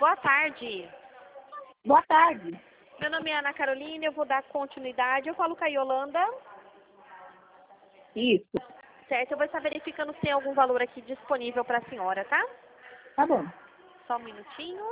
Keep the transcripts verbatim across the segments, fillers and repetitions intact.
Boa tarde. Boa tarde. Meu nome é Ana Carolina, eu vou dar continuidade. Eu falo com a Yolanda. Isso. Certo, eu vou estar verificando se tem algum valor aqui disponível para a senhora, tá? Tá bom. Só um minutinho.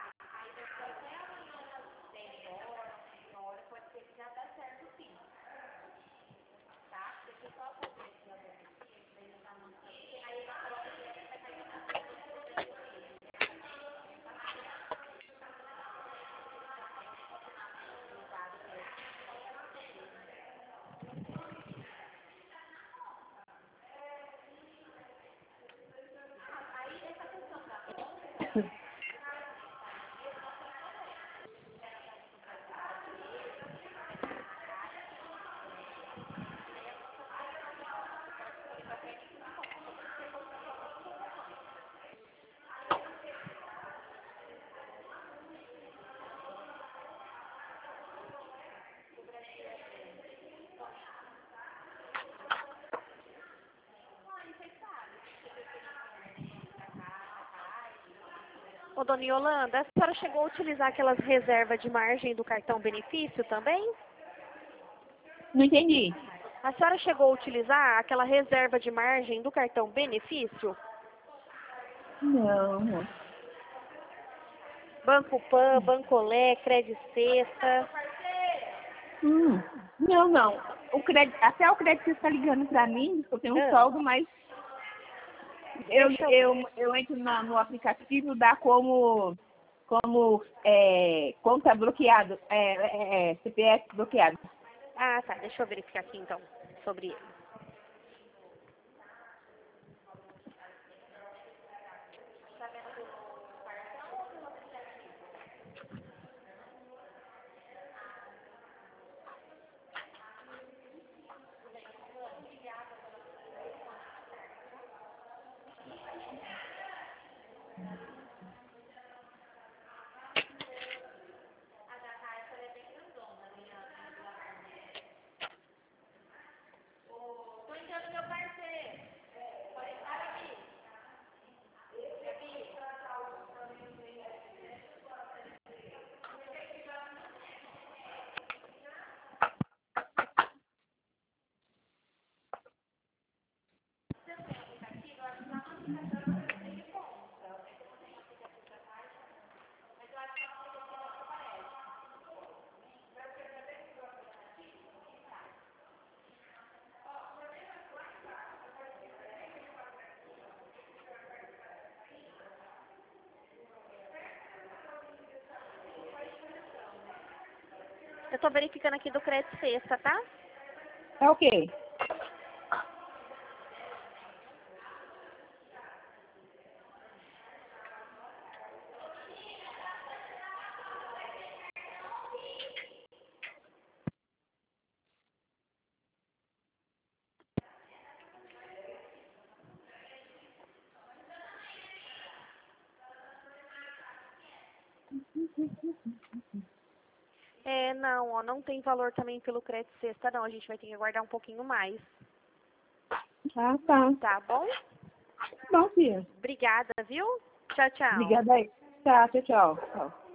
Ô, dona Yolanda, a senhora chegou a utilizar aquelas reservas de margem do cartão benefício também? Não entendi. A senhora chegou a utilizar aquela reserva de margem do cartão benefício? Não. Banco Pan, Bancolé, Crédito Sexta. Hum. Não, não. O crédito, até o crédito está ligando para mim, eu tenho um Ah. saldo, mas eu, Deixa eu eu, eu entro na- no aplicativo, dá como, como é, conta bloqueado, é, é, é, C P F bloqueado. Ah, tá. Deixa eu verificar aqui, então, sobre ele. Eu tô verificando aqui do Crédito Sexta, tá? É o quê? É, não, ó, não tem valor também pelo Crédito Sexta, não. A gente vai ter que aguardar um pouquinho mais. Ah, tá. Tá bom? Bom, filha. Obrigada, viu? Tchau, tchau. Obrigada aí. Tá, tchau, tchau. Tchau.